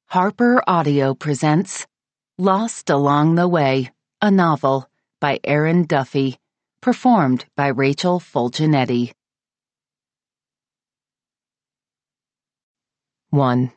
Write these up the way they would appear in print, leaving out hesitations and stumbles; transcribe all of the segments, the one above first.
Harper Audio presents Lost Along the Way, a novel by Erin Duffy, performed by Rachel Fulginetti. 1.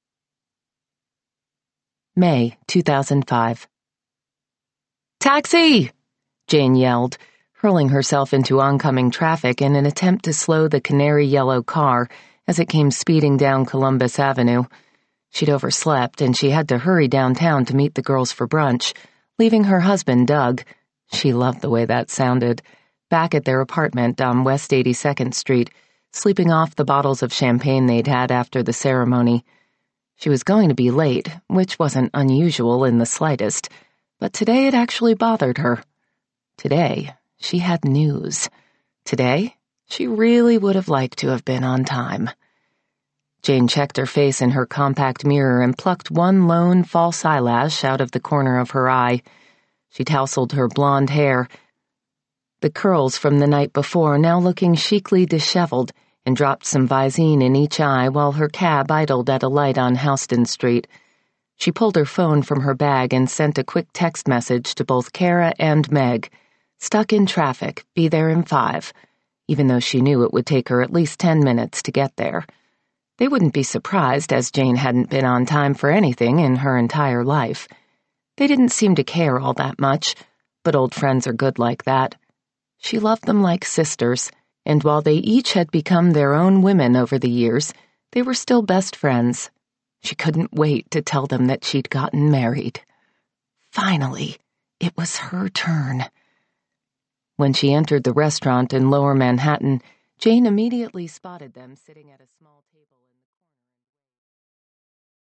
May 2005. "Taxi!" Jane yelled, hurling herself into oncoming traffic in an attempt to slow the canary yellow car as it came speeding down Columbus Avenue. She'd overslept, and she had to hurry downtown to meet the girls for brunch, leaving her husband, Doug — she loved the way that sounded — back at their apartment on West 82nd Street, sleeping off the bottles of champagne they'd had after the ceremony. She was going to be late, which wasn't unusual in the slightest, but today it actually bothered her. Today, she had news. Today, she really would have liked to have been on time. Jane checked her face in her compact mirror and plucked one lone false eyelash out of the corner of her eye. She tousled her blonde hair, the curls from the night before now looking chicly disheveled, and dropped some Visine in each eye while her cab idled at a light on Houston Street. She pulled her phone from her bag and sent a quick text message to both Kara and Meg. Stuck in traffic, be there in 5, even though she knew it would take her at least 10 minutes to get there. They wouldn't be surprised, as Jane hadn't been on time for anything in her entire life. They didn't seem to care all that much, but old friends are good like that. She loved them like sisters, and while they each had become their own women over the years, they were still best friends. She couldn't wait to tell them that she'd gotten married. Finally, it was her turn. When she entered the restaurant in Lower Manhattan, Jane immediately spotted them sitting at a small table.